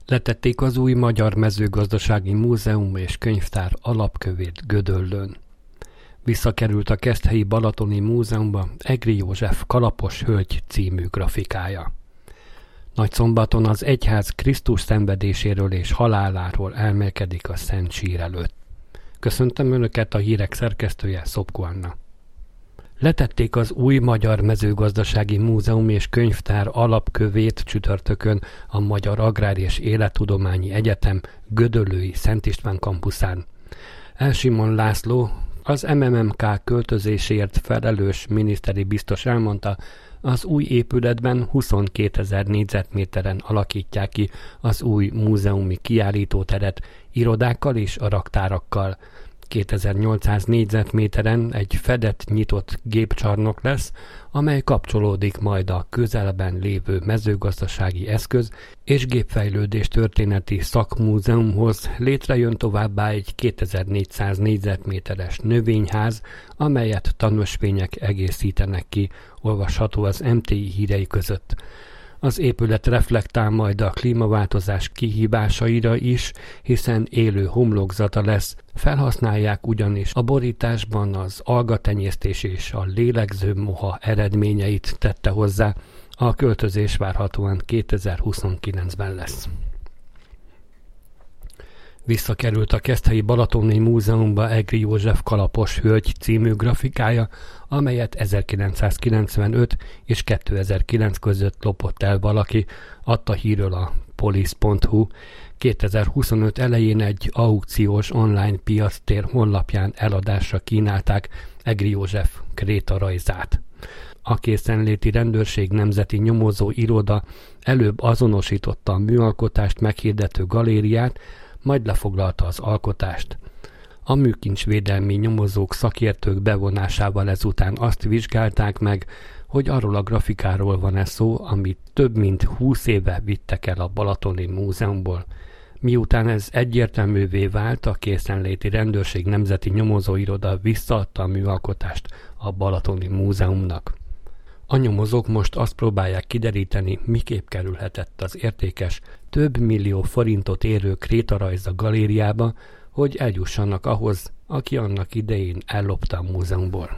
Letették az új Magyar Mezőgazdasági Múzeum és Könyvtár alapkövét Gödöllőn. Visszakerült a Keszthelyi Balatoni Múzeumba Egri József Kalapos hölgy című grafikája. Nagyszombaton az egyház Krisztus szenvedéséről és haláláról elmélkedik a Szent Sír előtt. Köszöntöm Önöket, a hírek szerkesztője, Szopko Anna. Letették az új Magyar Mezőgazdasági Múzeum és Könyvtár alapkövét csütörtökön a Magyar Agrár és Élettudományi Egyetem gödöllői Szent István kampuszán. Elsimon László, az MMMK költözésért felelős miniszteri biztos elmondta, az új épületben 22 000 négyzetméteren alakítják ki az új múzeumi kiállítóteret irodákkal és a raktárakkal. 2800 négyzetméteren egy fedett, nyitott gépcsarnok lesz, amely kapcsolódik majd a közelben lévő mezőgazdasági eszköz és gépfejlődés történeti szakmúzeumhoz. Létrejön továbbá egy 2400 négyzetméteres növényház, amelyet tanösvények egészítenek ki, olvasható az MTI hírei között. Az épület reflektál majd a klímaváltozás kihívásaira is, hiszen élő homlokzata lesz. Felhasználják ugyanis a borításban az algatenyésztés és a lélegzőmoha eredményeit, tette hozzá. A költözés várhatóan 2029-ben lesz. Visszakerült a Keszthelyi Balatoni Múzeumba Egri József Kalapos hölgy című grafikája, amelyet 1995 és 2009 között lopott el valaki, adta hírről a police.hu. 2025 elején egy aukciós online piactér honlapján eladásra kínálták Egri József krétarajzát. A Készenléti Rendőrség Nemzeti Nyomozó Iroda előbb azonosította a műalkotást meghirdető galériát, majd lefoglalta az alkotást. A műkincsvédelmi nyomozók szakértők bevonásával ezután azt vizsgálták meg, hogy arról a grafikáról van-e szó, amit több mint 20 éve vittek el a Balatoni Múzeumból. Miután ez egyértelművé vált, a Készenléti Rendőrség Nemzeti Nyomozó Iroda visszaadta a műalkotást a Balatoni Múzeumnak. A nyomozók most azt próbálják kideríteni, miképp kerülhetett az értékes, több millió forintot érő krétarajz a galériába, hogy eljussanak ahhoz, aki annak idején ellopta a múzeumból.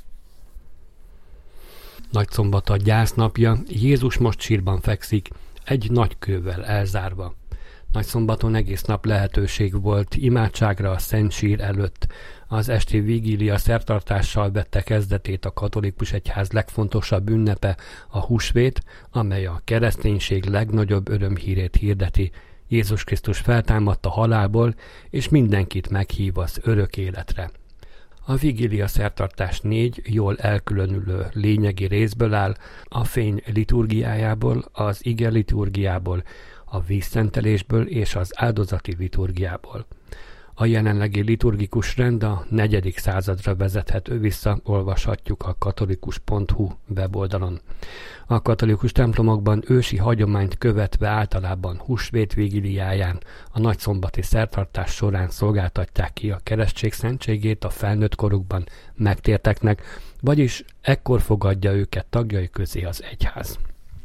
Nagyszombat a gyásznapja, Jézus most sírban fekszik, egy nagy kővel elzárva. Nagyszombaton egész nap lehetőség volt imádságra a Szent Sír előtt. Az esti vigília szertartással vette kezdetét a katolikus egyház legfontosabb ünnepe, a húsvét, amely a kereszténység legnagyobb örömhírét hirdeti. Jézus Krisztus feltámadt a halálból, és mindenkit meghív az örök életre. A vigília szertartás 4 jól elkülönülő lényegi részből áll, a fény liturgiájából, az ige liturgiából, a vízszentelésből és az áldozati liturgiából. A jelenlegi liturgikus rend a 4. századra vezethető vissza, olvashatjuk a katolikus.hu weboldalon. A katolikus templomokban ősi hagyományt követve általában húsvét vigíliáján a nagyszombati szertartás során szolgáltatják ki a keresztség szentségét a felnőtt korukban megtérteknek, vagyis ekkor fogadja őket tagjai közé az egyház.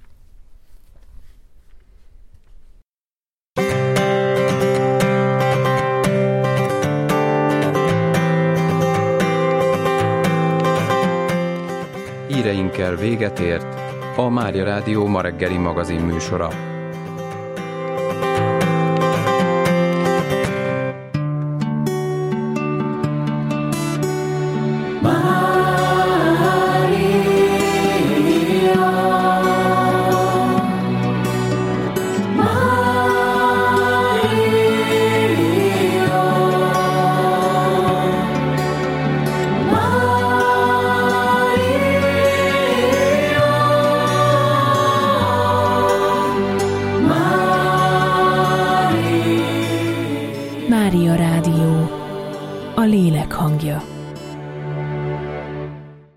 Híreinkkel véget ért a Mária Rádió ma reggeli magazin műsora. Mária Rádió, a lélek hangja.